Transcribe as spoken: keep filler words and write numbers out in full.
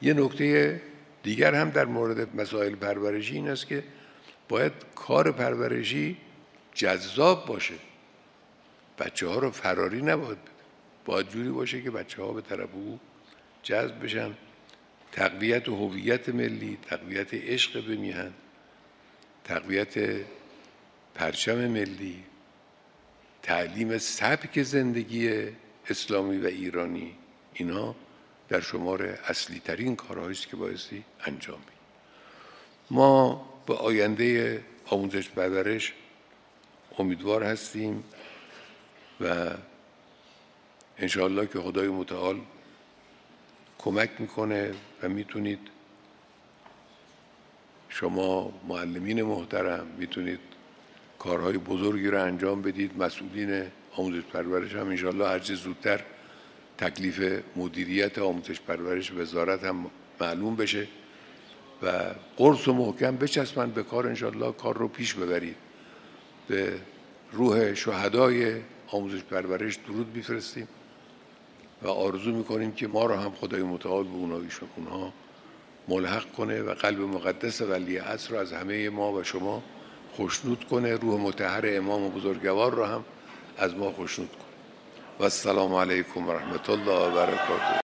یه نکته دیگر هم در مورد مسائل پرورشی این است که باید کار پرورشی جذاب باشه. بچه ها رو فراری نباید بده، باید جوری باشه که بچه ها به طرف او جذب بشن. تقویت هویت ملی، تقویت عشق به میهن، تقویت پرچم ملی، تعلیم سبک زندگی اسلامی و ایرانی، اینا در شمار اصلی ترین کارهایی است که بایستی انجام بدیم. ما به آینده آموزش پرورش امیدوار هستیم و انشاءالله که خدای متعال کمک میکنه و میتونید شما معلمین محترم میتونید کارهای بزرگی رو انجام بدید. مسئولین آموزش پرورش هم انشاءالله هر چه زودتر تکلیف مدیریت آموزش پرورش وزارت هم معلوم بشه و قرص و محکم بچسبن به کار، انشاءالله کار رو پیش ببرید. به روح شهدای آموزش پرورش درود میفرستیم و آرزو میکنیم که ما رو هم خدای متعال به اونایشون اونها ملحق کنه و قلب مقدس ولی عصر رو از همه ما و شما خوشنود کنه. روح مطهر امام و بزرگوار رو هم از ما خوشنود کنه. و السلام علیکم و رحمت الله و برکاته.